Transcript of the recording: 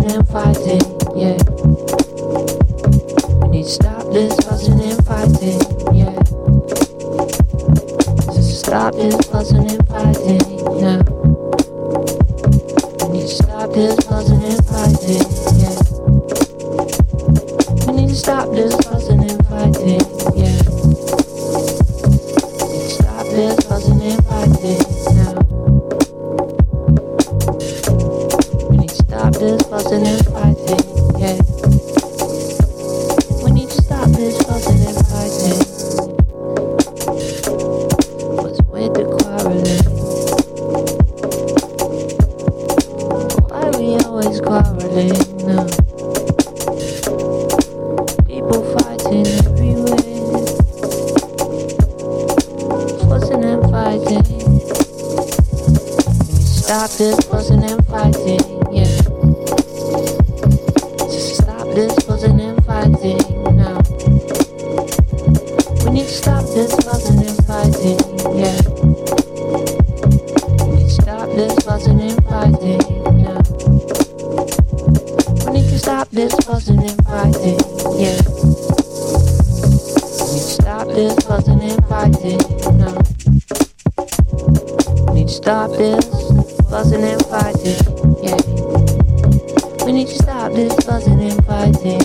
fussing and fighting, yeah. We need to stop this fussing and fighting, yeah. Just stop this fussing and fighting, yeah. We need to stop this fussing and fighting, yeah. We need to stop this fussing and fighting, yeah. We need to stop this fussing and fighting, now. We need to stop this fussing and fighting, yeah. We need to stop this fussing and fighting. What's with the quarreling? Why we always quarreling now? People fighting everywhere, fussing and fighting. We need to stop this fussing and fighting, yeah. Just stop this fussing and fighting now. We need to stop this fussing and fighting, yeah. We need to stop this fussing and fighting now. We need to stop this fussing and fighting, yeah. We need to stop this fussing and fighting now. We need to stop this fussing and fighting, yeah. We need to stop this fussing and fighting,